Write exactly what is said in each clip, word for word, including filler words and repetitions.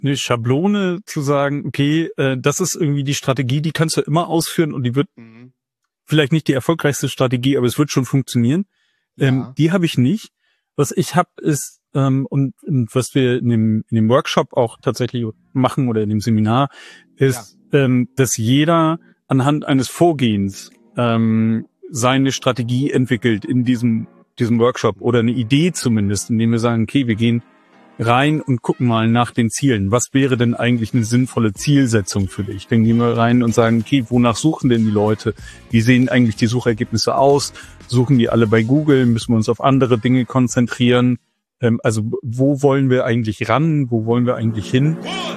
eine Schablone zu sagen, okay, äh, das ist irgendwie die Strategie, die kannst du immer ausführen und die wird mhm. vielleicht nicht die erfolgreichste Strategie, aber es wird schon funktionieren. Ja. Ähm, die habe ich nicht. Was ich habe ist, ähm, und, und was wir in dem, in dem Workshop auch tatsächlich machen oder in dem Seminar, ist, ja. ähm, dass jeder anhand eines Vorgehens ähm, seine Strategie entwickelt in diesem, diesem Workshop oder eine Idee zumindest, indem wir sagen, okay, wir gehen rein und gucken mal nach den Zielen. Was wäre denn eigentlich eine sinnvolle Zielsetzung für dich? Dann gehen wir rein und sagen, okay, wonach suchen denn die Leute? Wie sehen eigentlich die Suchergebnisse aus? Suchen die alle bei Google? Müssen wir uns auf andere Dinge konzentrieren? Ähm, also wo wollen wir eigentlich ran? Wo wollen wir eigentlich hin?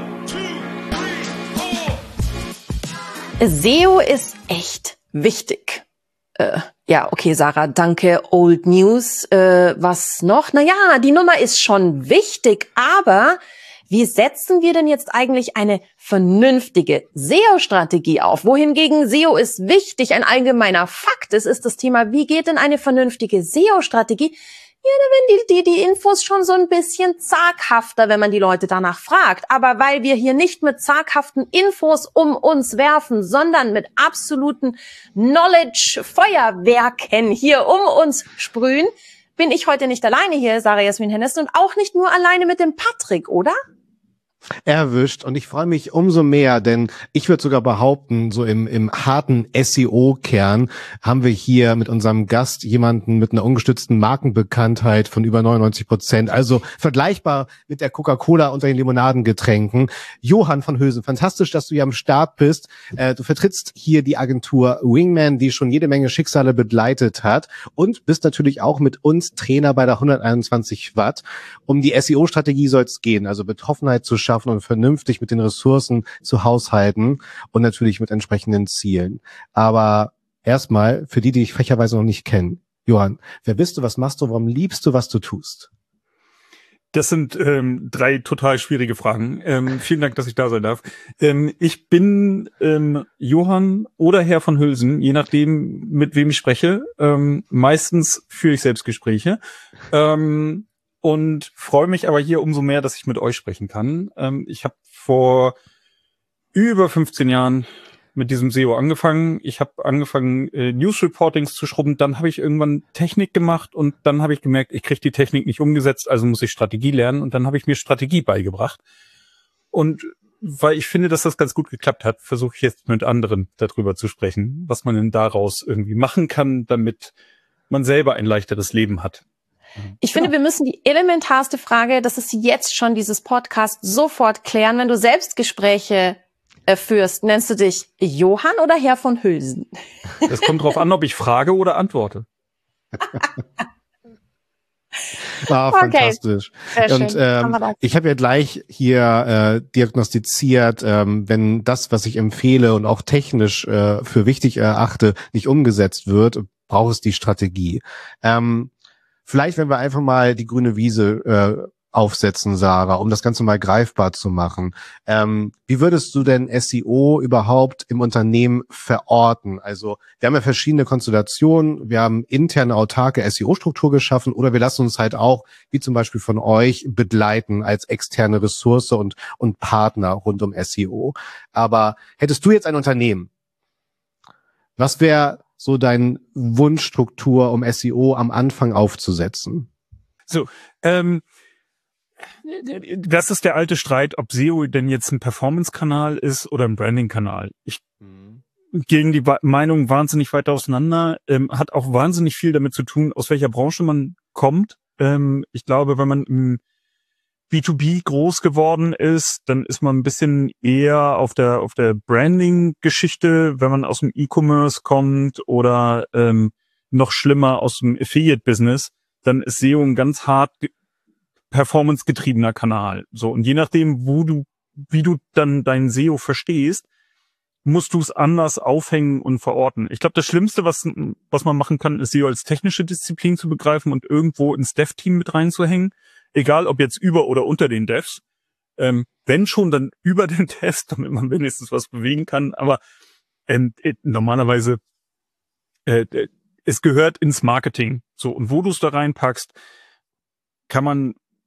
S E O ist echt wichtig. Äh, ja, okay, Sarah, danke. Old News. Äh, was noch? Naja, die Nummer ist schon wichtig, aber wie setzen wir denn jetzt eigentlich eine vernünftige S E O-Strategie auf? Wohingegen S E O ist wichtig, ein allgemeiner Fakt ist, ist das Thema, wie geht denn eine vernünftige S E O-Strategie? Ja, da werden die, die, die Infos schon so ein bisschen zaghafter, wenn man die Leute danach fragt. Aber weil wir hier nicht mit zaghaften Infos um uns werfen, sondern mit absoluten Knowledge-Feuerwerken hier um uns sprühen, bin ich heute nicht alleine hier, Sarah Jasmin Hennesten, und auch nicht nur alleine mit dem Patrick, oder? Erwischt. Und ich freue mich umso mehr, denn ich würde sogar behaupten, so im, im harten S E O-Kern haben wir hier mit unserem Gast jemanden mit einer ungestützten Markenbekanntheit von über neunundneunzig Prozent. Also vergleichbar mit der Coca-Cola unter den Limonadengetränken. Johann von Hülsen, fantastisch, dass du hier am Start bist. Äh, du vertrittst hier die Agentur Wingman, die schon jede Menge Schicksale begleitet hat, und bist natürlich auch mit uns Trainer bei der hunderteinundzwanzig Watt. Um die S E O-Strategie soll es gehen, also Betroffenheit zu schaffen und vernünftig mit den Ressourcen zu haushalten und natürlich mit entsprechenden Zielen. Aber erstmal, für die, die dich frecherweise noch nicht kennen, Johann, wer bist du, was machst du, warum liebst du, was du tust? Das sind ähm, drei total schwierige Fragen. Ähm, vielen Dank, dass ich da sein darf. Ähm, ich bin ähm, Johann oder Herr von Hülsen, je nachdem, mit wem ich spreche. Ähm, meistens führe ich Selbstgespräche. Ähm, Und freue mich aber hier umso mehr, dass ich mit euch sprechen kann. Ähm, ich habe vor über fünfzehn Jahren mit diesem S E O angefangen. Ich habe angefangen, äh, News-Reportings zu schrubben. Dann habe ich irgendwann Technik gemacht und dann habe ich gemerkt, ich kriege die Technik nicht umgesetzt, also muss ich Strategie lernen. Und dann habe ich mir Strategie beigebracht. Und weil ich finde, dass das ganz gut geklappt hat, versuche ich jetzt mit anderen darüber zu sprechen, was man denn daraus irgendwie machen kann, damit man selber ein leichteres Leben hat. Ich finde, wir müssen die elementarste Frage, das ist jetzt schon dieses Podcast, sofort klären. Wenn du Selbstgespräche äh, führst, nennst du dich Johann oder Herr von Hülsen? Es kommt drauf an, ob ich frage oder antworte. Ah, okay. Fantastisch. Sehr und ähm, ich habe ja gleich hier äh, diagnostiziert, ähm, wenn das, was ich empfehle und auch technisch äh, für wichtig erachte, nicht umgesetzt wird, braucht es die Strategie. Ähm, Vielleicht, wenn wir einfach mal die grüne Wiese äh, aufsetzen, Sarah, um das Ganze mal greifbar zu machen. Ähm, wie würdest du denn S E O überhaupt im Unternehmen verorten? Also wir haben ja verschiedene Konstellationen. Wir haben interne, autarke S E O-Struktur geschaffen oder wir lassen uns halt auch, wie zum Beispiel von euch, begleiten als externe Ressource und, und Partner rund um S E O. Aber hättest du jetzt ein Unternehmen, was wäre so dein Wunschstruktur, um S E O am Anfang aufzusetzen? So, ähm, das ist der alte Streit, ob S E O denn jetzt ein Performance-Kanal ist oder ein Branding-Kanal. Ich mhm. gehen die Meinungen wahnsinnig weit auseinander, ähm, hat auch wahnsinnig viel damit zu tun, aus welcher Branche man kommt. Ähm, ich glaube, wenn man im B zwei B groß geworden ist, dann ist man ein bisschen eher auf der auf der Branding-Geschichte, wenn man aus dem E-Commerce kommt oder ähm, noch schlimmer aus dem Affiliate-Business, dann ist S E O ein ganz hart performance-getriebener Kanal. So, und je nachdem, wo du, wie du dann dein S E O verstehst, musst du es anders aufhängen und verorten. Ich glaube, das Schlimmste, was was man machen kann, ist S E O als technische Disziplin zu begreifen und irgendwo ins Dev-Team mit reinzuhängen. Egal, ob jetzt über oder unter den Devs. Ähm, wenn schon, dann über den Devs, damit man wenigstens was bewegen kann. Aber ähm, äh, normalerweise, äh, es gehört ins Marketing. So, und wo du es da reinpackst, kann man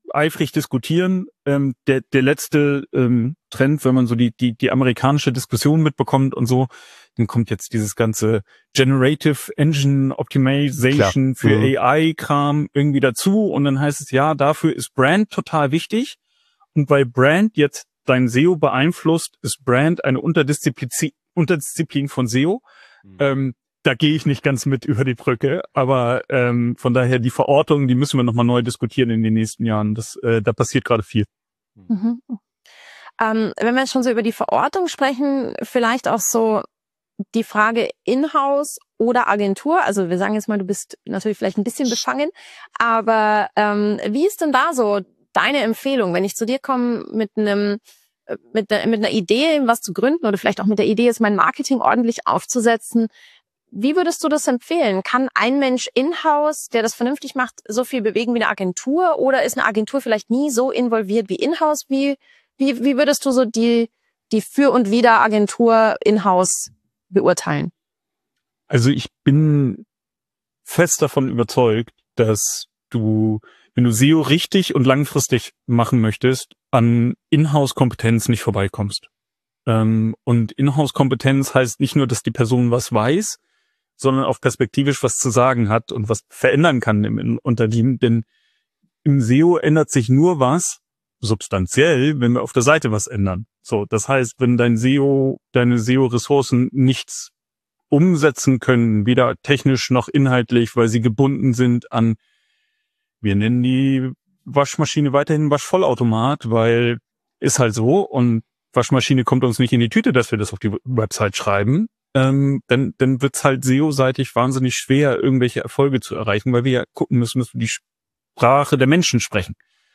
eifrig diskutieren. Ähm, der, der letzte ähm, Trend, wenn man so die, die, die amerikanische Diskussion mitbekommt und so, dann kommt jetzt dieses ganze Generative Engine Optimization Klar. für mhm. A I-Kram irgendwie dazu. Und dann heißt es, ja, dafür ist Brand total wichtig. Und weil Brand jetzt dein S E O beeinflusst, ist Brand eine Unterdisziplin, Unterdisziplin von S E O. Mhm. Ähm, Da gehe ich nicht ganz mit über die Brücke, aber ähm, von daher die Verortung, die müssen wir nochmal neu diskutieren in den nächsten Jahren. Das, äh, da passiert gerade viel. Mhm. Ähm, wenn wir schon so über die Verortung sprechen, vielleicht auch so die Frage Inhouse oder Agentur. Also wir sagen jetzt mal, du bist natürlich vielleicht ein bisschen befangen, aber ähm, wie ist denn da so deine Empfehlung, wenn ich zu dir komme mit einem mit, mit einer Idee, was zu gründen oder vielleicht auch mit der Idee, jetzt mein Marketing ordentlich aufzusetzen? Wie würdest du das empfehlen? Kann ein Mensch in-house, der das vernünftig macht, so viel bewegen wie eine Agentur? Oder ist eine Agentur vielleicht nie so involviert wie in-house? Wie, wie, wie würdest du so die, die Für- und Wider-Agentur in-house beurteilen? Also ich bin fest davon überzeugt, dass du, wenn du S E O richtig und langfristig machen möchtest, an In-house-Kompetenz nicht vorbeikommst. Ähm, und In-house-Kompetenz heißt nicht nur, dass die Person was weiß, sondern auch perspektivisch was zu sagen hat und was verändern kann im Unternehmen. Denn im S E O ändert sich nur was substanziell, wenn wir auf der Seite was ändern. So, das heißt, wenn dein S E O, deine S E O-Ressourcen nichts umsetzen können, weder technisch noch inhaltlich, weil sie gebunden sind an, wir nennen die Waschmaschine weiterhin Waschvollautomat, weil ist halt so und Waschmaschine kommt uns nicht in die Tüte, dass wir das auf die Website schreiben. Ähm, dann, dann wird's halt S E O-seitig wahnsinnig schwer, irgendwelche Erfolge zu erreichen, weil wir ja gucken müssen, dass wir die Sprache der Menschen sprechen.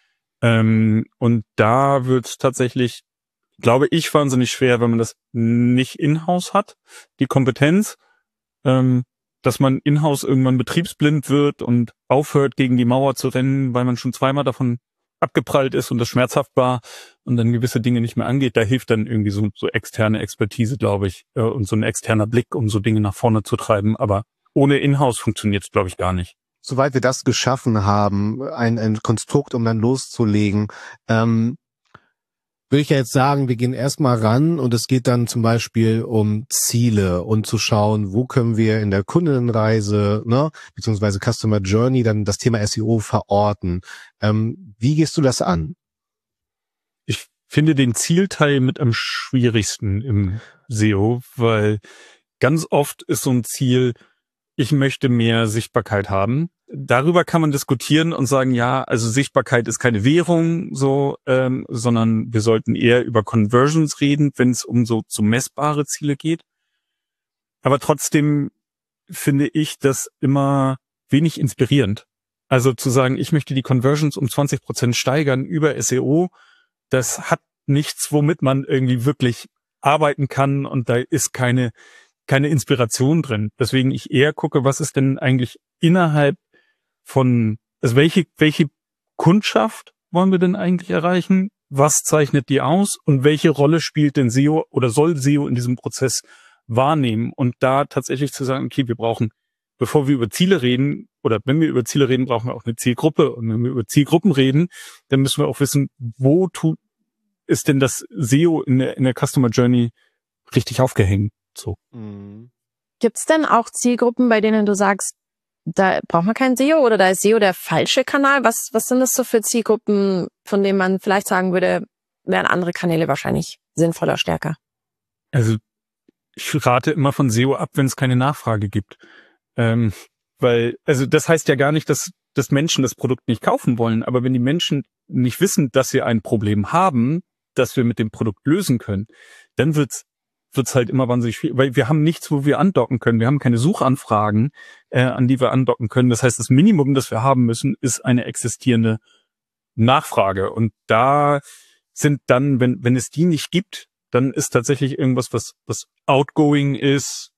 Ähm, und da wird's tatsächlich, glaube ich, wahnsinnig schwer, wenn man das nicht in-house hat, die Kompetenz, ähm, dass man in-house irgendwann betriebsblind wird und aufhört, gegen die Mauer zu rennen, weil man schon zweimal davon abgeprallt ist und das schmerzhaft war und dann gewisse Dinge nicht mehr angeht. Da hilft dann irgendwie so, so externe Expertise, glaube ich, äh, und so ein externer Blick, um so Dinge nach vorne zu treiben. Aber ohne Inhouse funktioniert es, glaube ich, gar nicht. Soweit wir das geschaffen haben, ein, ein Konstrukt, um dann loszulegen, ähm, würde ich ja jetzt sagen, wir gehen erstmal ran und es geht dann zum Beispiel um Ziele und zu schauen, wo können wir in der Kundenreise, ne, beziehungsweise Customer Journey dann das Thema S E O verorten. Ähm, wie gehst du das an? Ich finde den Zielteil mit am schwierigsten im S E O, weil ganz oft ist so ein Ziel, ich möchte mehr Sichtbarkeit haben. Darüber kann man diskutieren und sagen, ja, also Sichtbarkeit ist keine Währung, so, ähm, sondern wir sollten eher über Conversions reden, wenn es um so zu messbare Ziele geht. Aber trotzdem finde ich das immer wenig inspirierend. Also zu sagen, ich möchte die Conversions um zwanzig Prozent steigern über S E O, das hat nichts, womit man irgendwie wirklich arbeiten kann und da ist keine keine Inspiration drin. Deswegen ich eher gucke, was ist denn eigentlich innerhalb von, also welche, welche Kundschaft wollen wir denn eigentlich erreichen? Was zeichnet die aus? Und welche Rolle spielt denn S E O oder soll S E O in diesem Prozess wahrnehmen? Und da tatsächlich zu sagen, okay, wir brauchen, bevor wir über Ziele reden, oder wenn wir über Ziele reden, brauchen wir auch eine Zielgruppe. Und wenn wir über Zielgruppen reden, dann müssen wir auch wissen, wo tut, ist denn das S E O in der, in der Customer Journey richtig aufgehängt? So. Mhm. Gibt's denn auch Zielgruppen, bei denen du sagst, da braucht man kein S E O oder da ist S E O der falsche Kanal? Was, was sind das so für Zielgruppen, von denen man vielleicht sagen würde, wären andere Kanäle wahrscheinlich sinnvoller, stärker? Also ich rate immer von S E O ab, wenn es keine Nachfrage gibt. Ähm, weil, also das heißt ja gar nicht, dass, dass Menschen das Produkt nicht kaufen wollen, aber wenn die Menschen nicht wissen, dass sie ein Problem haben, das wir mit dem Produkt lösen können, dann wird's wird's halt immer wahnsinnig schwierig, weil wir haben nichts, wo wir andocken können. Wir haben keine Suchanfragen, äh, an die wir andocken können. Das heißt, das Minimum, das wir haben müssen, ist eine existierende Nachfrage. Und da sind dann, wenn wenn es die nicht gibt, dann ist tatsächlich irgendwas, was was outgoing ist,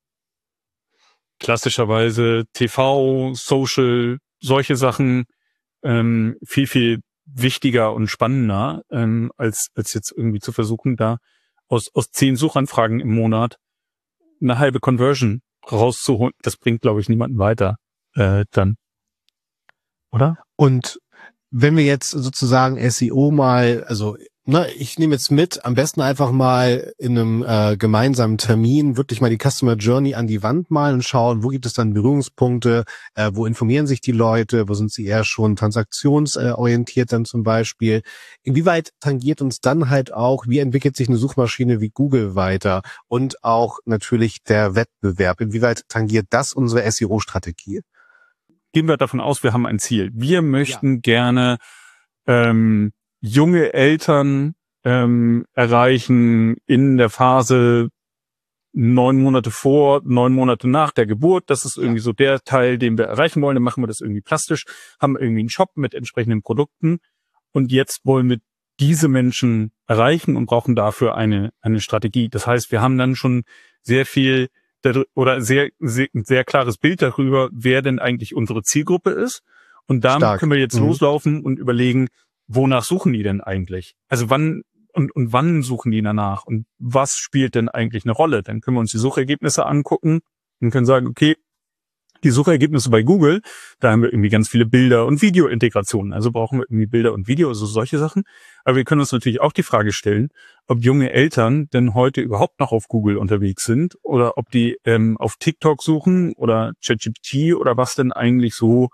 klassischerweise T V, Social, solche Sachen, ähm, viel, viel wichtiger und spannender, ähm, als als jetzt irgendwie zu versuchen, da aus aus zehn Suchanfragen im Monat eine halbe Conversion rauszuholen. Das bringt, glaube ich, niemanden weiter äh, dann. Oder? Und wenn wir jetzt sozusagen S E O mal, also ne, ich nehme jetzt mit, am besten einfach mal in einem äh, gemeinsamen Termin wirklich mal die Customer Journey an die Wand malen und schauen, wo gibt es dann Berührungspunkte, äh, wo informieren sich die Leute, wo sind sie eher schon transaktionsorientiert dann zum Beispiel. Inwieweit tangiert uns dann halt auch, wie entwickelt sich eine Suchmaschine wie Google weiter und auch natürlich der Wettbewerb, inwieweit tangiert das unsere S E O-Strategie? Gehen wir davon aus, wir haben ein Ziel. Wir möchten ja. gerne ähm, junge Eltern ähm, erreichen in der Phase neun Monate vor, neun Monate nach der Geburt. Das ist irgendwie ja. so der Teil, den wir erreichen wollen. Dann machen wir das irgendwie plastisch, haben irgendwie einen Shop mit entsprechenden Produkten. Und jetzt wollen wir diese Menschen erreichen und brauchen dafür eine eine Strategie. Das heißt, wir haben dann schon sehr viel oder sehr sehr, sehr klares Bild darüber, wer denn eigentlich unsere Zielgruppe ist. Und damit Stark. können wir jetzt mhm. loslaufen und überlegen, wonach suchen die denn eigentlich? Also wann und, und wann suchen die danach? Und was spielt denn eigentlich eine Rolle? Dann können wir uns die Suchergebnisse angucken und können sagen, okay, die Suchergebnisse bei Google, da haben wir irgendwie ganz viele Bilder und Videointegrationen. Also brauchen wir irgendwie Bilder und Video, also solche Sachen. Aber wir können uns natürlich auch die Frage stellen, ob junge Eltern denn heute überhaupt noch auf Google unterwegs sind oder ob die ähm, auf TikTok suchen oder ChatGPT oder was denn eigentlich so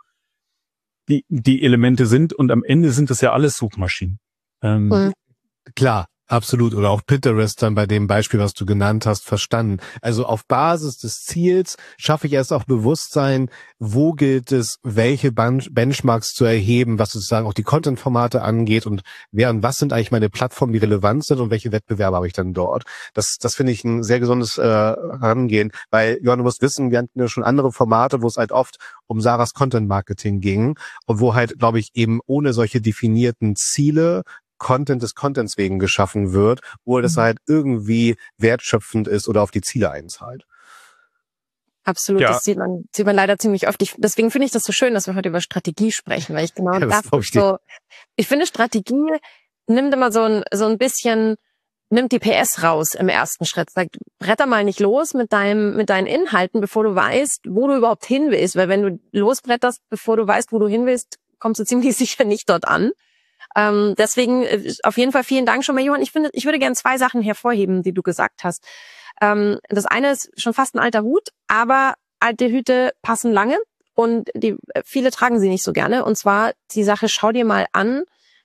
die die Elemente sind. Und am Ende sind das ja alles Suchmaschinen. Ähm, mhm. Klar, absolut. Oder auch Pinterest dann bei dem Beispiel, was du genannt hast, verstanden. Also auf Basis des Ziels schaffe ich erst auch Bewusstsein, wo gilt es, welche Benchmarks zu erheben, was sozusagen auch die Content-Formate angeht und wer und was sind eigentlich meine Plattformen, die relevant sind und welche Wettbewerbe habe ich dann dort. Das das finde ich ein sehr gesundes äh, Herangehen, weil, Johann, du musst wissen, wir hatten ja schon andere Formate, wo es halt oft um Sarahs Content-Marketing ging und wo halt, glaube ich, eben ohne solche definierten Ziele Content des Contents wegen geschaffen wird, wo das halt irgendwie wertschöpfend ist oder auf die Ziele einzahlt. Absolut, ja. Das sieht man, sieht man leider ziemlich oft. Ich, deswegen finde ich das so schön, dass wir heute über Strategie sprechen, weil ich genau ja, das ich so, ich finde Strategie nimmt immer so ein, so ein bisschen, nimmt die P S raus im ersten Schritt. Sagt, bretter mal nicht los mit deinem, mit deinen Inhalten, bevor du weißt, wo du überhaupt hin willst, weil wenn du losbretterst, bevor du weißt, wo du hin willst, kommst du ziemlich sicher nicht dort an. Ähm, deswegen auf jeden Fall vielen Dank schon mal, Johann. Ich finde, ich würde gerne zwei Sachen hervorheben, die du gesagt hast. Ähm, das eine ist schon fast ein alter Hut, aber alte Hüte passen lange und die viele tragen sie nicht so gerne. Und zwar die Sache: Schau dir mal an,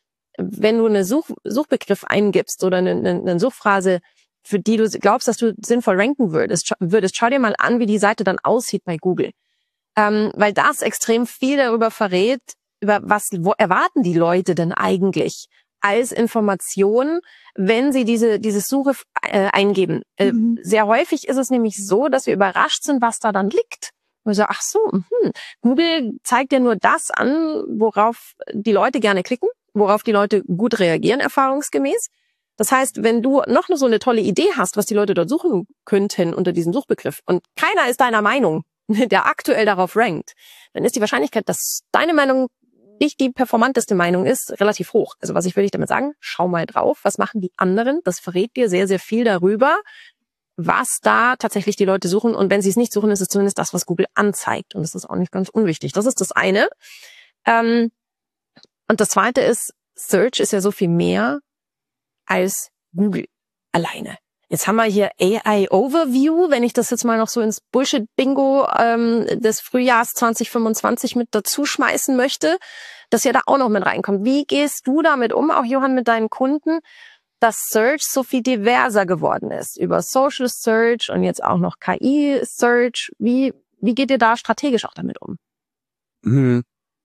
wenn du eine Such, Suchbegriff eingibst oder eine, eine, eine Suchphrase, für die du glaubst, dass du sinnvoll ranken würdest, würdest, schau dir mal an, wie die Seite dann aussieht bei Google, ähm, weil das extrem viel darüber verrät, über was, wo erwarten die Leute denn eigentlich als Information, wenn sie diese diese Suche äh, eingeben. Äh, mhm. Sehr häufig ist es nämlich so, dass wir überrascht sind, was da dann liegt. Und so, ach so, mh. Google zeigt ja nur das an, worauf die Leute gerne klicken, worauf die Leute gut reagieren, erfahrungsgemäß. Das heißt, wenn du noch so eine tolle Idee hast, was die Leute dort suchen könnten unter diesem Suchbegriff und keiner ist deiner Meinung, der aktuell darauf rankt, dann ist die Wahrscheinlichkeit, dass deine Meinung nicht die performanteste Meinung ist, relativ hoch. Also was ich will ich damit sagen, schau mal drauf, was machen die anderen? Das verrät dir sehr, sehr viel darüber, was da tatsächlich die Leute suchen. Und wenn sie es nicht suchen, ist es zumindest das, was Google anzeigt. Und das ist auch nicht ganz unwichtig. Das ist das eine. Ähm, und das zweite ist, Search ist ja so viel mehr als Google alleine. Jetzt haben wir hier A I Overview, wenn ich das jetzt mal noch so ins Bullshit-Bingo ähm, des Frühjahrs zwanzig fünfundzwanzig mit dazu schmeißen möchte, dass ja da auch noch mit reinkommt. Wie gehst du damit um, auch Johann, mit deinen Kunden, dass Search so viel diverser geworden ist? Über Social Search und jetzt auch noch K I-Search. Wie, wie geht ihr da strategisch auch damit um?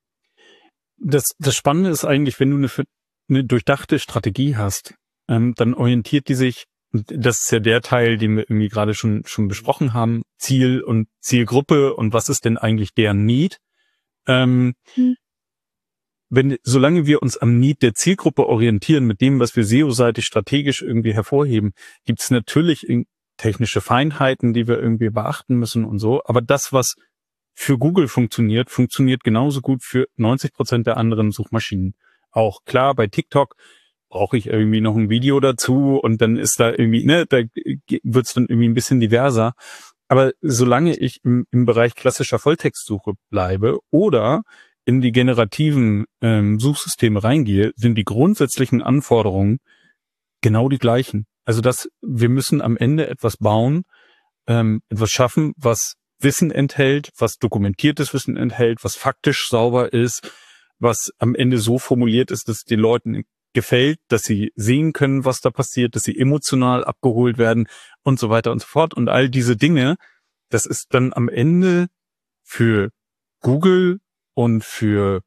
Das, das Spannende ist eigentlich, wenn du eine, eine durchdachte Strategie hast, ähm, dann orientiert die sich, das ist ja der Teil, den wir irgendwie gerade schon schon besprochen haben, Ziel und Zielgruppe und was ist denn eigentlich deren Need. Ähm, hm. Wenn, solange wir uns am Need der Zielgruppe orientieren, mit dem, was wir S E O-seitig strategisch irgendwie hervorheben, gibt es natürlich technische Feinheiten, die wir irgendwie beachten müssen und so. Aber das, was für Google funktioniert, funktioniert genauso gut für neunzig Prozent der anderen Suchmaschinen. Auch klar, bei TikTok brauche ich irgendwie noch ein Video dazu und dann ist da irgendwie, ne, da wird's dann irgendwie ein bisschen diverser. Aber solange ich im, im Bereich klassischer Volltextsuche bleibe oder in die generativen ähm, Suchsysteme reingehe, sind die grundsätzlichen Anforderungen genau die gleichen. Also dass wir müssen am Ende etwas bauen, ähm, etwas schaffen, was Wissen enthält, was dokumentiertes Wissen enthält, was faktisch sauber ist, was am Ende so formuliert ist, dass es den Leuten gefällt, dass sie sehen können, was da passiert, dass sie emotional abgeholt werden und so weiter und so fort. Und all diese Dinge, das ist dann am Ende für Google und für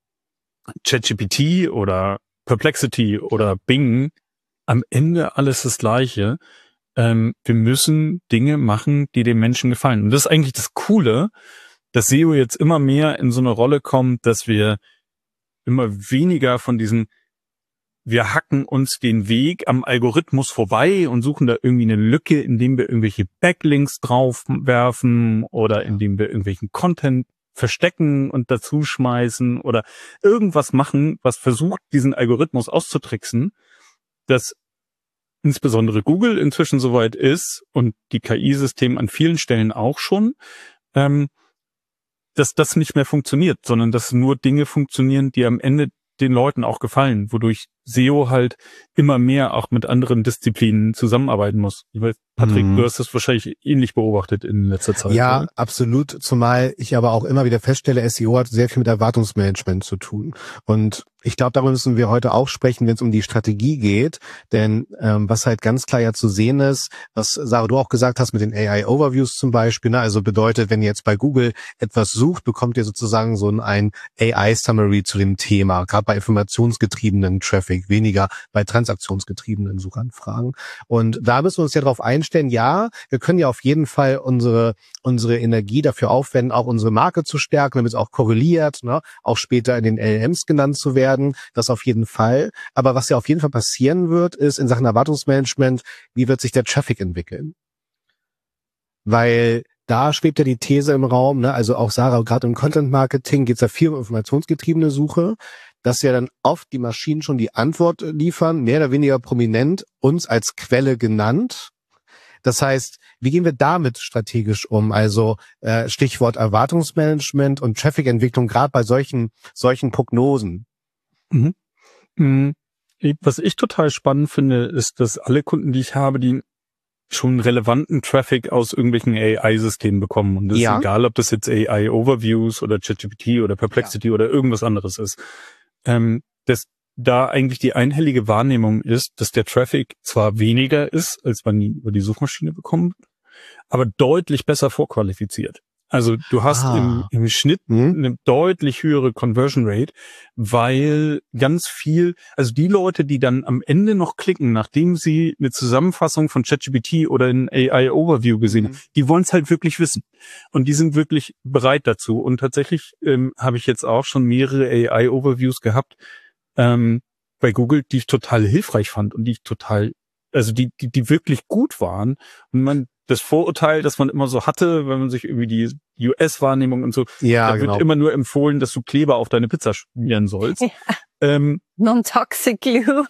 ChatGPT oder Perplexity oder Bing am Ende alles das Gleiche. Ähm, wir müssen Dinge machen, die den Menschen gefallen. Und das ist eigentlich das Coole, dass S E O jetzt immer mehr in so eine Rolle kommt, dass wir immer weniger von diesen, wir hacken uns den Weg am Algorithmus vorbei und suchen da irgendwie eine Lücke, indem wir irgendwelche Backlinks draufwerfen oder indem wir irgendwelchen Content verstecken und dazu schmeißen oder irgendwas machen, was versucht, diesen Algorithmus auszutricksen, dass insbesondere Google inzwischen soweit ist und die K I-Systeme an vielen Stellen auch schon, ähm, dass das nicht mehr funktioniert, sondern dass nur Dinge funktionieren, die am Ende den Leuten auch gefallen, wodurch S E O halt immer mehr auch mit anderen Disziplinen zusammenarbeiten muss. Ich weiß, Patrick, mhm. du hast das wahrscheinlich ähnlich beobachtet in letzter Zeit. Ja, oder? Absolut. Zumal ich aber auch immer wieder feststelle, S E O hat sehr viel mit Erwartungsmanagement zu tun. Und ich glaube, darüber müssen wir heute auch sprechen, wenn es um die Strategie geht. Denn ähm, was halt ganz klar ja zu sehen ist, was Sarah, du auch gesagt hast mit den A I-Overviews zum Beispiel, ne? Also bedeutet, wenn ihr jetzt bei Google etwas sucht, bekommt ihr sozusagen so ein A I-Summary zu dem Thema, gerade bei informationsgetriebenen Traffic, weniger bei transaktionsgetriebenen Suchanfragen. Und da müssen wir uns ja darauf einstellen, ja, wir können ja auf jeden Fall unsere unsere Energie dafür aufwenden, auch unsere Marke zu stärken, damit es auch korreliert, ne? Auch später in den L L Ms genannt zu werden. Das auf jeden Fall. Aber was ja auf jeden Fall passieren wird, ist in Sachen Erwartungsmanagement, wie wird sich der Traffic entwickeln? Weil da schwebt ja die These im Raum, ne? Also auch Sarah, gerade im Content-Marketing geht es ja viel um informationsgetriebene Suche, dass ja dann oft die Maschinen schon die Antwort liefern, mehr oder weniger prominent, uns als Quelle genannt. Das heißt, wie gehen wir damit strategisch um? Also äh, Stichwort Erwartungsmanagement und Traffic-Entwicklung, gerade bei solchen solchen Prognosen. Mhm. Mhm. Was ich total spannend finde, ist, dass alle Kunden, die ich habe, die schon relevanten Traffic aus irgendwelchen A I-Systemen bekommen. Und das ja. ist egal, ob das jetzt A I-Overviews oder ChatGPT oder Perplexity ja. oder irgendwas anderes ist. Ähm, dass da eigentlich die einhellige Wahrnehmung ist, dass der Traffic zwar weniger ist, als man über die Suchmaschine bekommt, aber deutlich besser vorqualifiziert. Also du hast ah. im, im Schnitt hm? eine deutlich höhere Conversion Rate, weil ganz viel, also die Leute, die dann am Ende noch klicken, nachdem sie eine Zusammenfassung von ChatGPT oder ein A I-Overview gesehen haben, mhm. die wollen es halt wirklich wissen. Und die sind wirklich bereit dazu. Und tatsächlich ähm, habe ich jetzt auch schon mehrere A I-Overviews gehabt ähm, bei Google, die ich total hilfreich fand und die ich total, also die, die, die wirklich gut waren. Und man das Vorurteil, das man immer so hatte, wenn man sich irgendwie die U S-Wahrnehmung und so, ja, da genau. wird immer nur empfohlen, dass du Kleber auf deine Pizza schmieren sollst. Ja. Ähm, Non-toxic glue.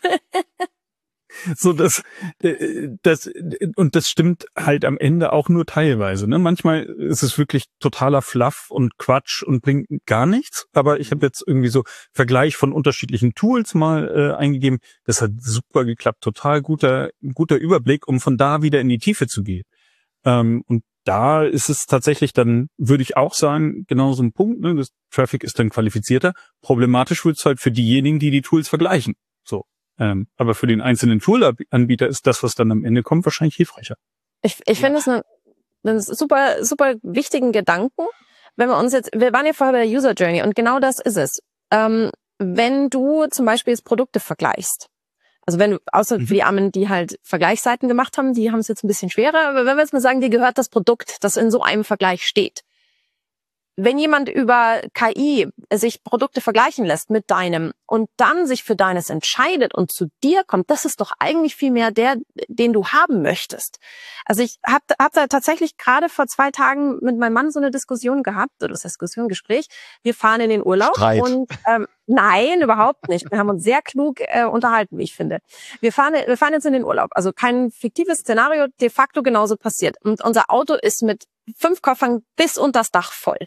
So, das, das, und das stimmt halt am Ende auch nur teilweise, ne? Manchmal ist es wirklich totaler Fluff und Quatsch und bringt gar nichts. Aber ich habe jetzt irgendwie so Vergleich von unterschiedlichen Tools mal äh, eingegeben. Das hat super geklappt. Total guter, guter Überblick, um von da wieder in die Tiefe zu gehen. Ähm, und da ist es tatsächlich dann, würde ich auch sagen, genau so ein Punkt, ne? Das Traffic ist dann qualifizierter. Problematisch wird es halt für diejenigen, die die Tools vergleichen. So. Ähm, aber für den einzelnen Tool-Anbieter ist das, was dann am Ende kommt, wahrscheinlich hilfreicher. Ich, ich finde es ja. einen eine super, super wichtigen Gedanken. Wenn wir uns jetzt, wir waren ja vorher bei der User Journey und genau das ist es. Ähm, wenn du zum Beispiel jetzt Produkte vergleichst, also wenn du, außer mhm. für die Armen, die halt Vergleichsseiten gemacht haben, die haben es jetzt ein bisschen schwerer, aber wenn wir jetzt mal sagen, dir gehört das Produkt, das in so einem Vergleich steht. Wenn jemand über K I sich Produkte vergleichen lässt mit deinem und dann sich für deines entscheidet und zu dir kommt, das ist doch eigentlich viel mehr der, den du haben möchtest. Also ich habe hab da tatsächlich gerade vor zwei Tagen mit meinem Mann so eine Diskussion gehabt, oder das Diskussion, Gespräch. Wir fahren in den Urlaub Streit. und ähm, nein, überhaupt nicht. Wir haben uns sehr klug äh, unterhalten, wie ich finde. Wir fahren, wir fahren jetzt in den Urlaub. Also kein fiktives Szenario, de facto genauso passiert. Und unser Auto ist mit fünf Koffern bis unter das Dach voll.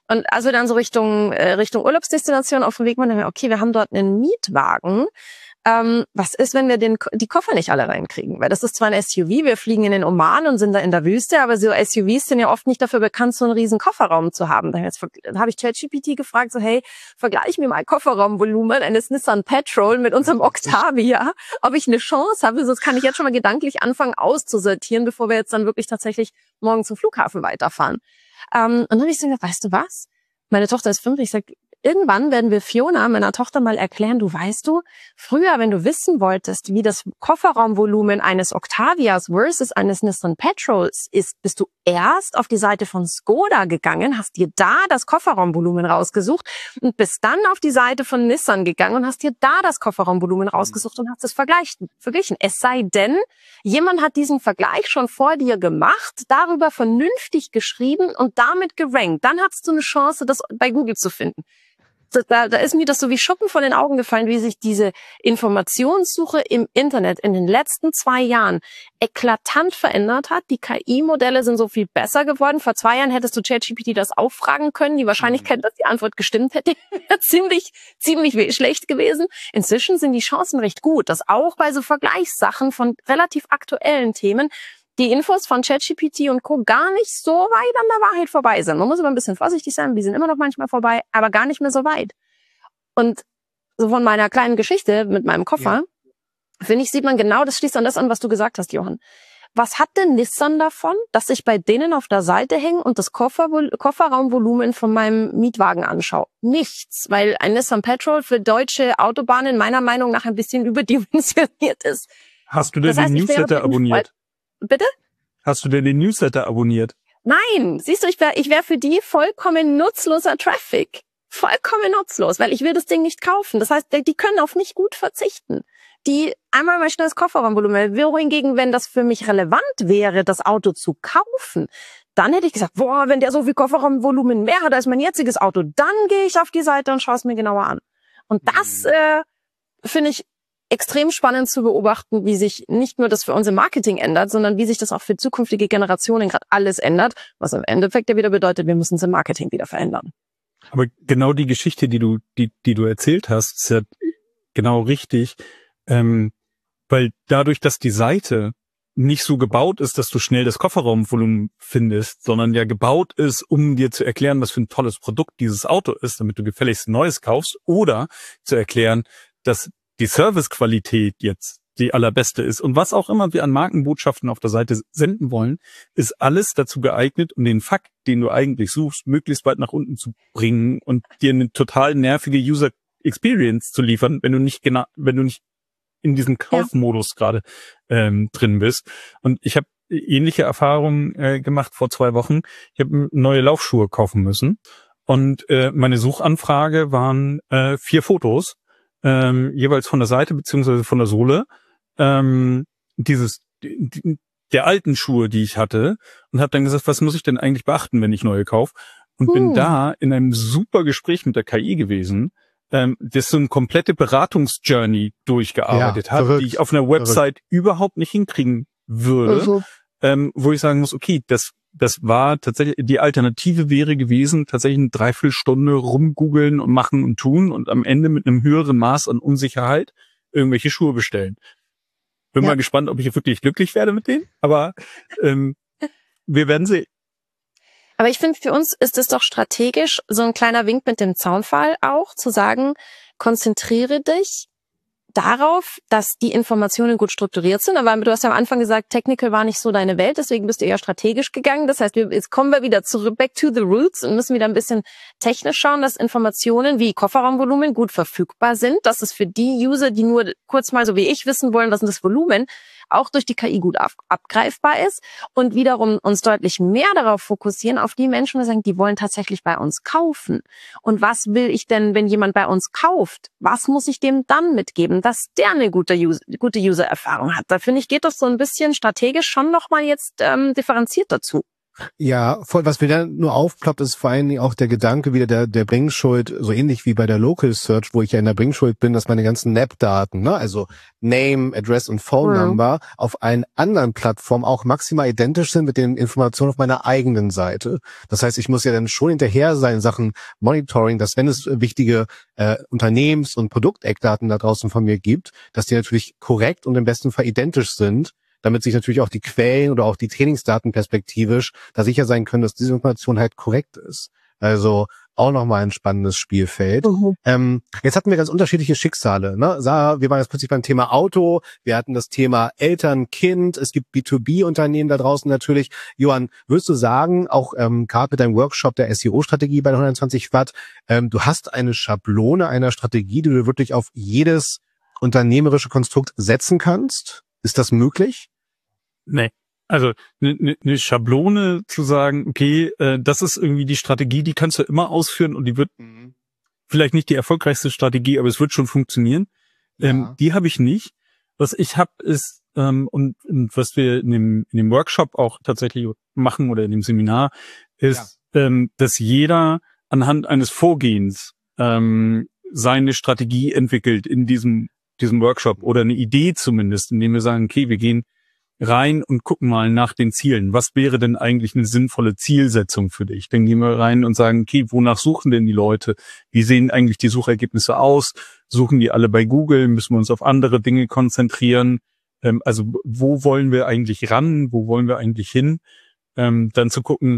Und als wir dann so Richtung äh, Richtung Urlaubsdestination auf dem Weg waren, okay, wir haben dort einen Mietwagen. Ähm, was ist, wenn wir den die Koffer nicht alle reinkriegen? Weil das ist zwar ein S U V, wir fliegen in den Oman und sind da in der Wüste, aber so S U Vs sind ja oft nicht dafür bekannt, so einen riesen Kofferraum zu haben. Da habe hab ich ChatGPT gefragt, so hey, vergleich mir mal Kofferraumvolumen eines Nissan Patrol mit unserem Octavia, ob ich eine Chance habe, sonst kann ich jetzt schon mal gedanklich anfangen auszusortieren, bevor wir jetzt dann wirklich tatsächlich morgen zum Flughafen weiterfahren. Ähm, und dann habe ich so gesagt, weißt du was? Meine Tochter ist fünf, ich sag, irgendwann werden wir Fiona, meiner Tochter, mal erklären, du weißt du, früher, wenn du wissen wolltest, wie das Kofferraumvolumen eines Octavias versus eines Nissan Patrols ist, bist du erst auf die Seite von Skoda gegangen, hast dir da das Kofferraumvolumen rausgesucht und bist dann auf die Seite von Nissan gegangen und hast dir da das Kofferraumvolumen rausgesucht und hast es verglichen. verglichen. Es sei denn, jemand hat diesen Vergleich schon vor dir gemacht, darüber vernünftig geschrieben und damit gerankt. Dann hast du eine Chance, das bei Google zu finden. Da, da ist mir das so wie Schuppen von den Augen gefallen, wie sich diese Informationssuche im Internet in den letzten zwei Jahren eklatant verändert hat. Die K I-Modelle sind so viel besser geworden. Vor zwei Jahren hättest du ChatGPT das auch fragen können. Die Wahrscheinlichkeit, dass die Antwort gestimmt hätte, wäre ziemlich, ziemlich schlecht gewesen. Inzwischen sind die Chancen recht gut, dass auch bei so Vergleichssachen von relativ aktuellen Themen die Infos von ChatGPT und Co. gar nicht so weit an der Wahrheit vorbei sind. Man muss aber ein bisschen vorsichtig sein, die sind immer noch manchmal vorbei, aber gar nicht mehr so weit. Und so von meiner kleinen Geschichte mit meinem Koffer, ja. finde ich, sieht man genau, das schließt an das an, was du gesagt hast, Johann. Was hat denn Nissan davon, dass ich bei denen auf der Seite hänge und das Koffer, Kofferraumvolumen von meinem Mietwagen anschaue? Nichts, weil ein Nissan Patrol für deutsche Autobahnen meiner Meinung nach ein bisschen überdimensioniert ist. Hast du denn das heißt, den Newsletter abonniert? Bitte? Hast du denn den Newsletter abonniert? Nein, siehst du, ich wäre ich wär für die vollkommen nutzloser Traffic. Vollkommen nutzlos, weil ich will das Ding nicht kaufen. Das heißt, die können auf mich gut verzichten. Die einmal mal schnell das Kofferraumvolumen. Wohingegen, wenn das für mich relevant wäre, das Auto zu kaufen, dann hätte ich gesagt, boah, wenn der so viel Kofferraumvolumen mehr hat als mein jetziges Auto, dann gehe ich auf die Seite und schaue es mir genauer an. Und das äh, finde ich extrem spannend zu beobachten, wie sich nicht nur das für unser Marketing ändert, sondern wie sich das auch für zukünftige Generationen gerade alles ändert, was im Endeffekt ja wieder bedeutet, wir müssen unser Marketing wieder verändern. Aber genau die Geschichte, die du, die, die du erzählt hast, ist ja genau richtig, ähm, weil dadurch, dass die Seite nicht so gebaut ist, dass du schnell das Kofferraumvolumen findest, sondern ja gebaut ist, um dir zu erklären, was für ein tolles Produkt dieses Auto ist, damit du gefälligst ein neues kaufst, oder zu erklären, dass die Servicequalität jetzt die allerbeste ist. Und was auch immer wir an Markenbotschaften auf der Seite senden wollen, ist alles dazu geeignet, um den Fakt, den du eigentlich suchst, möglichst weit nach unten zu bringen und dir eine total nervige User Experience zu liefern, wenn du nicht genau, wenn du nicht in diesem Kaufmodus ja. gerade ähm, drin bist. Und ich habe ähnliche Erfahrungen äh, gemacht vor zwei Wochen. Ich habe neue Laufschuhe kaufen müssen und äh, meine Suchanfrage waren äh, vier Fotos, Ähm, jeweils von der Seite beziehungsweise von der Sohle ähm, dieses die, der alten Schuhe, die ich hatte, und habe dann gesagt, was muss ich denn eigentlich beachten, wenn ich neue kaufe? Und uh. bin da in einem super Gespräch mit der K I gewesen, ähm, das so eine komplette Beratungs-Journey durchgearbeitet ja, hat, verrückt. Die ich auf einer Website verrückt. überhaupt nicht hinkriegen würde, also. ähm, wo ich sagen muss, okay, das das war tatsächlich, die Alternative wäre gewesen, tatsächlich eine Dreiviertelstunde rumgoogeln und machen und tun und am Ende mit einem höheren Maß an Unsicherheit irgendwelche Schuhe bestellen. Bin ja. mal gespannt, ob ich wirklich glücklich werde mit denen, aber ähm, wir werden sehen. Aber ich finde, für uns ist es doch strategisch so ein kleiner Wink mit dem Zaunpfahl auch, zu sagen, konzentriere dich darauf, dass die Informationen gut strukturiert sind. Aber du hast ja am Anfang gesagt, Technical war nicht so deine Welt, deswegen bist du eher strategisch gegangen. Das heißt, wir, jetzt kommen wir wieder zurück, back to the roots, und müssen wieder ein bisschen technisch schauen, dass Informationen wie Kofferraumvolumen gut verfügbar sind, dass es für die User, die nur kurz mal so wie ich wissen wollen, was ist das Volumen, auch durch die K I gut ab, abgreifbar ist, und wiederum uns deutlich mehr darauf fokussieren, auf die Menschen, die sagen, die wollen tatsächlich bei uns kaufen. Und was will ich denn, wenn jemand bei uns kauft? Was muss ich dem dann mitgeben, dass der eine gute User, gute User-Erfahrung hat? Da finde ich, geht das so ein bisschen strategisch schon nochmal jetzt ähm, differenziert dazu. Ja, voll. Was mir dann nur aufploppt, ist vor allen Dingen auch der Gedanke wieder der, der Bringschuld, so ähnlich wie bei der Local Search, wo ich ja in der Bringschuld bin, dass meine ganzen N A P-Daten, ne, also Name, Address und Phone Number, mhm. auf allen anderen Plattformen auch maximal identisch sind mit den Informationen auf meiner eigenen Seite. Das heißt, ich muss ja dann schon hinterher sein in Sachen Monitoring, dass wenn es wichtige äh, Unternehmens- und Produkteckdaten da draußen von mir gibt, dass die natürlich korrekt und im besten Fall identisch sind, damit sich natürlich auch die Quellen oder auch die Trainingsdaten perspektivisch da sicher sein können, dass diese Information halt korrekt ist. Also auch nochmal ein spannendes Spielfeld. Mhm. Ähm, jetzt hatten wir ganz unterschiedliche Schicksale. Ne? Sarah, wir waren jetzt plötzlich beim Thema Auto, wir hatten das Thema Eltern, Kind, es gibt B zwei B-Unternehmen da draußen natürlich. Johann, würdest du sagen, auch ähm, gerade mit deinem Workshop der S E O-Strategie bei der hundertzwanzig Watt, ähm, du hast eine Schablone einer Strategie, die du wirklich auf jedes unternehmerische Konstrukt setzen kannst? Ist das möglich? Nee. Also eine ne, ne Schablone zu sagen, okay, äh, das ist irgendwie die Strategie, die kannst du immer ausführen und die wird mhm. vielleicht nicht die erfolgreichste Strategie, aber es wird schon funktionieren. Ja. Ähm, die habe ich nicht. Was ich habe ist, ähm, und, und was wir in dem, in dem Workshop auch tatsächlich machen oder in dem Seminar, ist, ja. ähm, dass jeder anhand eines Vorgehens ähm, seine Strategie entwickelt in diesem diesem Workshop oder eine Idee zumindest, indem wir sagen, okay, wir gehen rein und gucken mal nach den Zielen. Was wäre denn eigentlich eine sinnvolle Zielsetzung für dich? Dann gehen wir rein und sagen, okay, wonach suchen denn die Leute? Wie sehen eigentlich die Suchergebnisse aus? Suchen die alle bei Google? Müssen wir uns auf andere Dinge konzentrieren? Ähm, also wo wollen wir eigentlich ran? Wo wollen wir eigentlich hin? Ähm, dann zu gucken,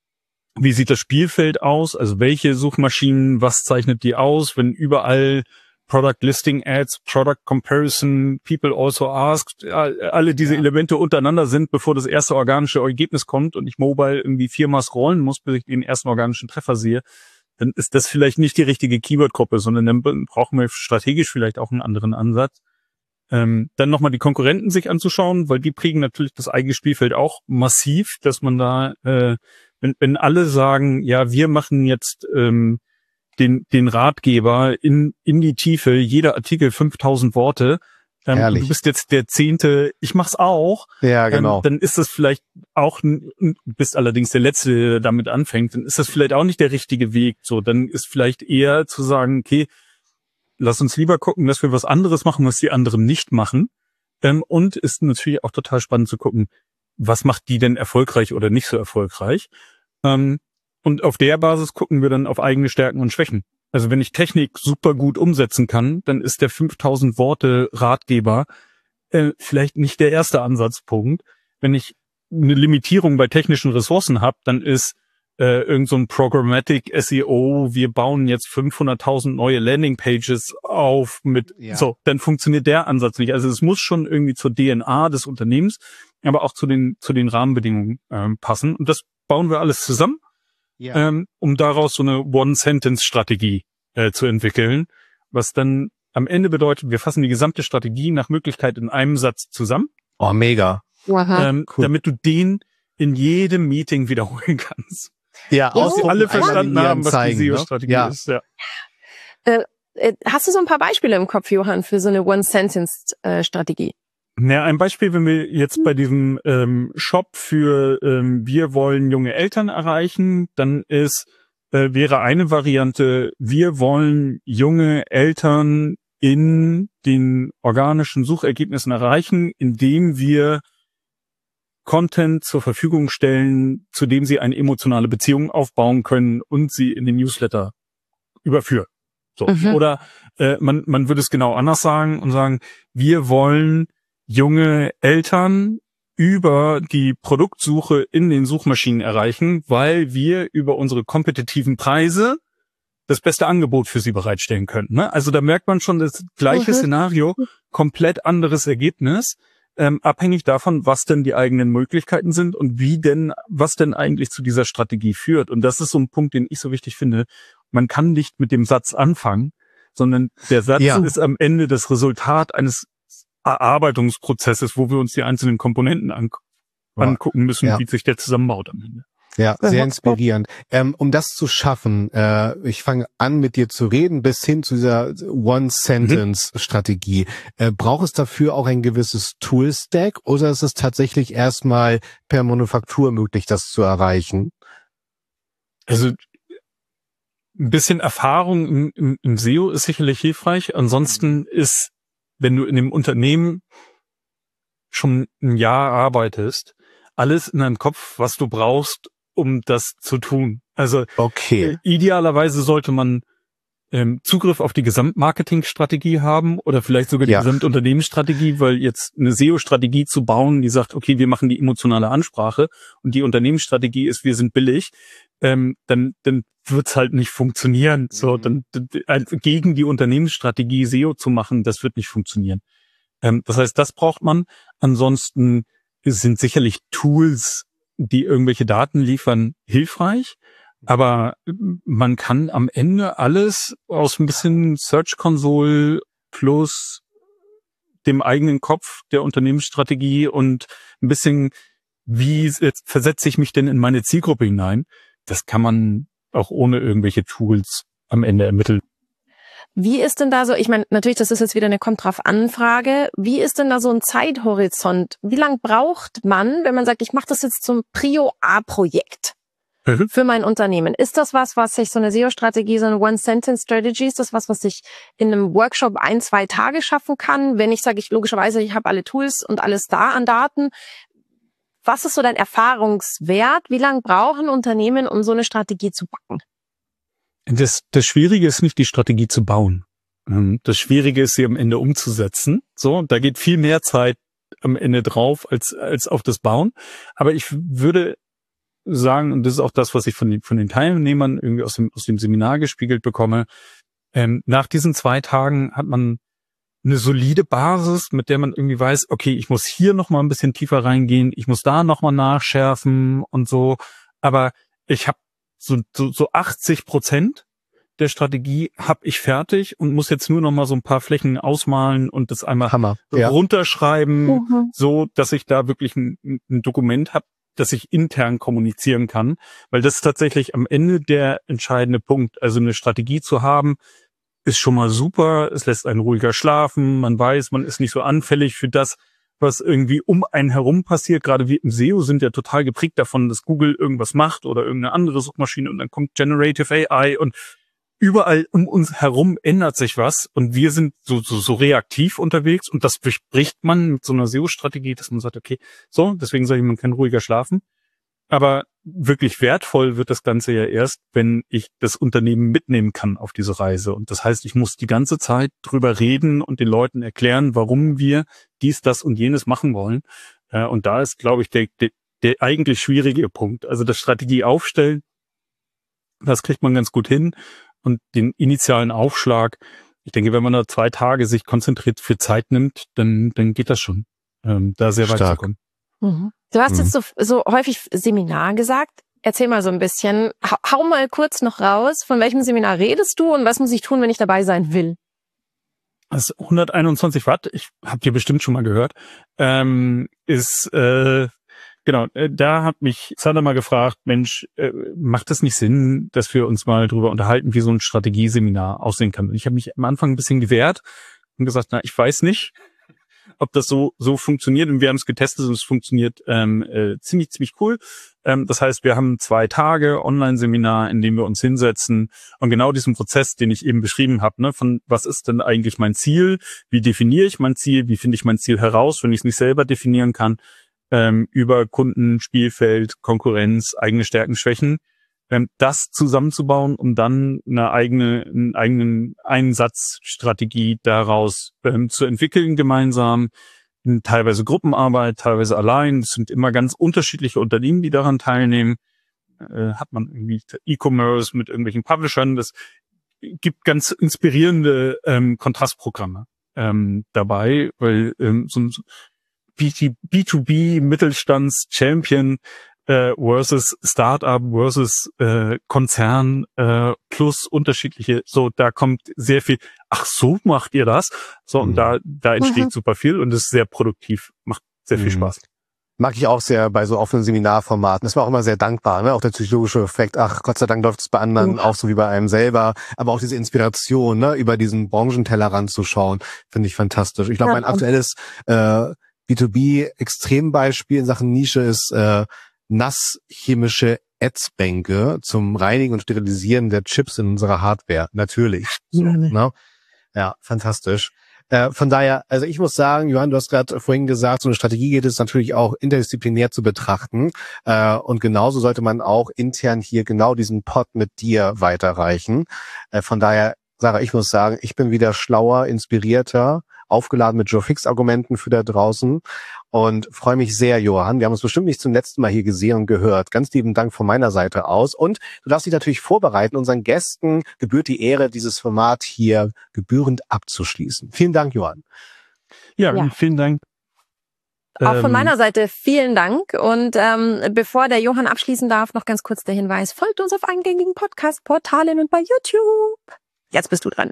wie sieht das Spielfeld aus? Also welche Suchmaschinen, was zeichnet die aus, wenn überall Product Listing Ads, Product Comparison, People also asked, alle diese ja. Elemente untereinander sind, bevor das erste organische Ergebnis kommt und ich mobile irgendwie viermal scrollen muss, bis ich den ersten organischen Treffer sehe, dann ist das vielleicht nicht die richtige Keyword-Gruppe, sondern dann brauchen wir strategisch vielleicht auch einen anderen Ansatz. Ähm, dann nochmal die Konkurrenten sich anzuschauen, weil die prägen natürlich das eigene Spielfeld auch massiv, dass man da, äh, wenn, wenn alle sagen, ja, wir machen jetzt ähm, den den Ratgeber in in die Tiefe, jeder Artikel fünftausend Worte. Ähm, du bist jetzt der Zehnte, ich mach's auch. Ja, genau. Ähm, dann ist das vielleicht auch, du bist allerdings der Letzte, der damit anfängt, dann ist das vielleicht auch nicht der richtige Weg. So, dann ist vielleicht eher zu sagen, okay, lass uns lieber gucken, dass wir was anderes machen, was die anderen nicht machen. Ähm, und ist natürlich auch total spannend zu gucken, was macht die denn erfolgreich oder nicht so erfolgreich. Ähm, Und auf der Basis gucken wir dann auf eigene Stärken und Schwächen. Also wenn ich Technik super gut umsetzen kann, dann ist der fünftausend Worte Ratgeber äh, vielleicht nicht der erste Ansatzpunkt. Wenn ich eine Limitierung bei technischen Ressourcen habe, dann ist äh, irgend so ein Programmatic S E O, wir bauen jetzt fünfhunderttausend neue Landingpages auf mit, ja. so, dann funktioniert der Ansatz nicht. Also es muss schon irgendwie zur D N A des Unternehmens, aber auch zu den zu den Rahmenbedingungen äh, passen. Und das bauen wir alles zusammen. Ja. Ähm, um daraus so eine One-Sentence-Strategie äh, zu entwickeln, was dann am Ende bedeutet, wir fassen die gesamte Strategie nach Möglichkeit in einem Satz zusammen. Oh, mega. Ähm, cool. Damit du den in jedem Meeting wiederholen kannst. Ja, dass sie alle verstanden haben, was zeigen, die S E O-Strategie ne? ja. ist. Ja. Äh, äh, hast du so ein paar Beispiele im Kopf, Johann, für so eine One-Sentence-Strategie? Ja, ein Beispiel, wenn wir jetzt bei diesem ähm, Shop für ähm, wir wollen junge Eltern erreichen, dann ist äh, wäre eine Variante, wir wollen junge Eltern in den organischen Suchergebnissen erreichen, indem wir Content zur Verfügung stellen, zu dem sie eine emotionale Beziehung aufbauen können und sie in den Newsletter überführen. So. Mhm. Oder äh, man man würde es genau anders sagen und sagen, wir wollen junge Eltern über die Produktsuche in den Suchmaschinen erreichen, weil wir über unsere kompetitiven Preise das beste Angebot für sie bereitstellen können. Ne? Also da merkt man schon das gleiche mhm. Szenario, komplett anderes Ergebnis, ähm, abhängig davon, was denn die eigenen Möglichkeiten sind und wie denn, was denn eigentlich zu dieser Strategie führt. Und das ist so ein Punkt, den ich so wichtig finde. Man kann nicht mit dem Satz anfangen, sondern der Satz ja. ist am Ende das Resultat eines Erarbeitungsprozesses, wo wir uns die einzelnen Komponenten an- angucken müssen, ja. wie sich der zusammenbaut am Ende. Ja, sehr inspirierend. Ähm, um das zu schaffen, äh, ich fange an mit dir zu reden, bis hin zu dieser One-Sentence-Strategie. Äh, braucht es dafür auch ein gewisses Tool-Stack oder ist es tatsächlich erstmal per Manufaktur möglich, das zu erreichen? Also ein bisschen Erfahrung im, im, im S E O ist sicherlich hilfreich. Ansonsten ist, wenn du in dem Unternehmen schon ein Jahr arbeitest, alles in deinem Kopf, was du brauchst, um das zu tun. Also okay. äh, idealerweise sollte man ähm, Zugriff auf die Gesamtmarketingstrategie haben oder vielleicht sogar die ja. Gesamtunternehmensstrategie, weil jetzt eine S E O-Strategie zu bauen, die sagt, okay, wir machen die emotionale Ansprache und die Unternehmensstrategie ist, wir sind billig, ähm, dann dann wird's halt nicht funktionieren. So, dann, dann gegen die Unternehmensstrategie S E O zu machen, das wird nicht funktionieren. Ähm, das heißt, das braucht man. Ansonsten sind sicherlich Tools, die irgendwelche Daten liefern, hilfreich. Aber man kann am Ende alles aus ein bisschen Search Console plus dem eigenen Kopf der Unternehmensstrategie und ein bisschen, wie jetzt versetze ich mich denn in meine Zielgruppe hinein, das kann man auch ohne irgendwelche Tools am Ende ermitteln. Wie ist denn da so, ich meine, natürlich, das ist jetzt wieder eine Kommt-drauf-an-Frage, wie ist denn da so ein Zeithorizont? Wie lang braucht man, wenn man sagt, ich mache das jetzt zum Prio-A-Projekt mhm. für mein Unternehmen? Ist das was, was sich so eine S E O-Strategie, so eine One-Sentence-Strategy, ist das was, was ich in einem Workshop ein, zwei Tage schaffen kann? Wenn ich sage, ich logischerweise, ich habe alle Tools und alles da an Daten. Was ist so dein Erfahrungswert? Wie lang brauchen Unternehmen, um so eine Strategie zu backen? Das, das Schwierige ist nicht, die Strategie zu bauen. Das Schwierige ist, sie am Ende umzusetzen. So, da geht viel mehr Zeit am Ende drauf als, als auf das Bauen. Aber ich würde sagen, und das ist auch das, was ich von den, von den Teilnehmern irgendwie aus dem, aus dem Seminar gespiegelt bekomme, ähm, nach diesen zwei Tagen hat man eine solide Basis, mit der man irgendwie weiß, okay, ich muss hier nochmal ein bisschen tiefer reingehen, ich muss da nochmal nachschärfen und so. Aber ich habe So, so, so achtzig Prozent der Strategie habe ich fertig und muss jetzt nur noch mal so ein paar Flächen ausmalen und das einmal Hammer. Ja. runterschreiben, Mhm. so dass ich da wirklich ein, ein Dokument habe, das ich intern kommunizieren kann, weil das ist tatsächlich am Ende der entscheidende Punkt. Also eine Strategie zu haben, ist schon mal super, es lässt einen ruhiger schlafen, man weiß, man ist nicht so anfällig für das, was irgendwie um einen herum passiert. Gerade wir im S E O sind ja total geprägt davon, dass Google irgendwas macht oder irgendeine andere Suchmaschine und dann kommt Generative A I und überall um uns herum ändert sich was und wir sind so, so, so reaktiv unterwegs und das bespricht man mit so einer S E O-Strategie, dass man sagt, okay, so, deswegen sage ich, man kann ruhiger schlafen. Aber wirklich wertvoll wird das Ganze ja erst, wenn ich das Unternehmen mitnehmen kann auf diese Reise. Und das heißt, ich muss die ganze Zeit drüber reden und den Leuten erklären, warum wir dies, das und jenes machen wollen. Und da ist, glaube ich, der, der, der eigentlich schwierige Punkt. Also das Strategie aufstellen, das kriegt man ganz gut hin. Und den initialen Aufschlag, ich denke, wenn man da zwei Tage sich konzentriert für Zeit nimmt, dann, dann geht das schon, ähm, da sehr weit zu kommen. Mhm. Du hast mhm. jetzt so, so häufig Seminar gesagt. Erzähl mal so ein bisschen. Hau, hau mal kurz noch raus, von welchem Seminar redest du und was muss ich tun, wenn ich dabei sein will? Das hunderteinundzwanzig Watt, ich habt ihr bestimmt schon mal gehört, ähm, ist, äh, genau, äh, da hat mich Sander mal gefragt, Mensch, äh, macht es nicht Sinn, dass wir uns mal drüber unterhalten, wie so ein Strategieseminar aussehen kann? Und ich habe mich am Anfang ein bisschen gewehrt und gesagt, na, ich weiß nicht, ob das so so funktioniert. Und wir haben es getestet und es funktioniert ähm, äh, ziemlich, ziemlich cool. Ähm, das heißt, wir haben zwei Tage Online-Seminar, in dem wir uns hinsetzen und genau diesen Prozess, den ich eben beschrieben habe, ne, von was ist denn eigentlich mein Ziel, wie definiere ich mein Ziel, wie finde ich mein Ziel heraus, wenn ich es nicht selber definieren kann, ähm, über Kunden, Spielfeld, Konkurrenz, eigene Stärken, Schwächen, ähm, das zusammenzubauen, um dann eine eigene, einen eigenen Einsatzstrategie daraus ähm, zu entwickeln gemeinsam. Teilweise Gruppenarbeit, teilweise allein. Es sind immer ganz unterschiedliche Unternehmen, die daran teilnehmen. Äh, hat man irgendwie E-Commerce mit irgendwelchen Publishern. Das gibt ganz inspirierende ähm, Kontrastprogramme ähm, dabei, weil ähm, so ein B zwei B Mittelstands-Champion äh, versus Startup versus äh, Konzern äh, plus unterschiedliche, so da kommt sehr viel, ach so macht ihr das? So, und mhm. da da entsteht mhm. super viel und ist sehr produktiv, macht sehr viel mhm. Spaß. Mag ich auch sehr bei so offenen Seminarformaten. Das war auch immer sehr dankbar, ne? Auch der psychologische Effekt. Ach, Gott sei Dank läuft es bei anderen mhm. auch so wie bei einem selber. Aber auch diese Inspiration, ne? Über diesen Branchentellerrand zu schauen, finde ich fantastisch. Ich glaube, ja, mein aktuelles äh, B zwei B-Extrembeispiel in Sachen Nische ist äh, nasschemische Ätzbänke zum Reinigen und Sterilisieren der Chips in unserer Hardware. Natürlich. So, ne? Ja, fantastisch. Äh, von daher, also ich muss sagen, Johann, du hast gerade vorhin gesagt, so eine Strategie geht es natürlich auch interdisziplinär zu betrachten. Äh, und genauso sollte man auch intern hier genau diesen Pod mit dir weiterreichen. Äh, von daher, Sarah, ich muss sagen, ich bin wieder schlauer, inspirierter, aufgeladen mit Joe Fix-Argumenten für da draußen und freue mich sehr, Johann. Wir haben uns bestimmt nicht zum letzten Mal hier gesehen und gehört. Ganz lieben Dank von meiner Seite aus. Und du darfst dich natürlich vorbereiten. Unseren Gästen gebührt die Ehre, dieses Format hier gebührend abzuschließen. Vielen Dank, Johann. Ja, ja. vielen Dank. Auch von ähm, meiner Seite vielen Dank. Und ähm, bevor der Johann abschließen darf, noch ganz kurz der Hinweis. Folgt uns auf allen gängigen Podcast-Portalen und bei YouTube. Jetzt bist du dran.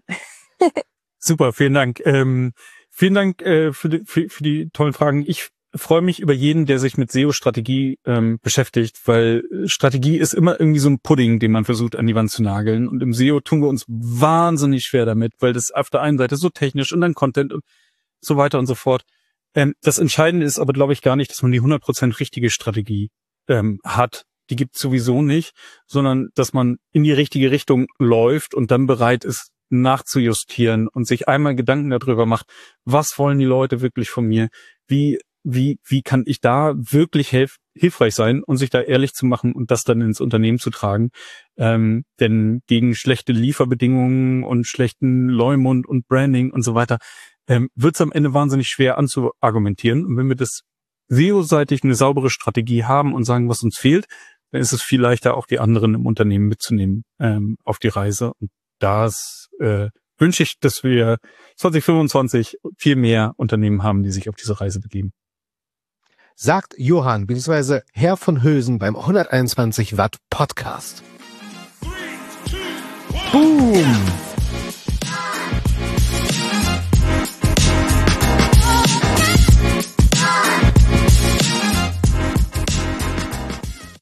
Super, vielen Dank. Ähm, vielen Dank äh, für, die, für, für die tollen Fragen. Ich freue mich über jeden, der sich mit S E O-Strategie ähm, beschäftigt, weil Strategie ist immer irgendwie so ein Pudding, den man versucht an die Wand zu nageln. Und im S E O tun wir uns wahnsinnig schwer damit, weil das auf der einen Seite so technisch und dann Content und so weiter und so fort. Ähm, das Entscheidende ist aber, glaube ich, gar nicht, dass man die hundert Prozent richtige Strategie ähm, hat. Die gibt's sowieso nicht, sondern dass man in die richtige Richtung läuft und dann bereit ist, nachzujustieren und sich einmal Gedanken darüber macht, was wollen die Leute wirklich von mir, wie wie wie kann ich da wirklich hilf, hilfreich sein und sich da ehrlich zu machen und das dann ins Unternehmen zu tragen, ähm, denn gegen schlechte Lieferbedingungen und schlechten Leumund und Branding und so weiter ähm, wird es am Ende wahnsinnig schwer anzuargumentieren. Und wenn wir das S E O-seitig eine saubere Strategie haben und sagen, was uns fehlt, dann ist es viel leichter, auch die anderen im Unternehmen mitzunehmen ähm, auf die Reise. Und das äh, wünsche ich, dass wir zwanzig fünfundzwanzig viel mehr Unternehmen haben, die sich auf diese Reise begeben. Sagt Johann bzw. Herr von Hülsen beim hunderteinundzwanzig Watt Podcast. Boom!